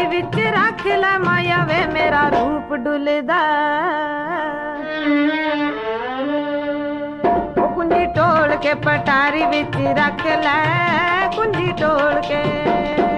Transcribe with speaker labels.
Speaker 1: विच रख ले माया वे मेरा रूप डुलदा कुंजी टोल के पटारी विच रख ले कुंजी टोल के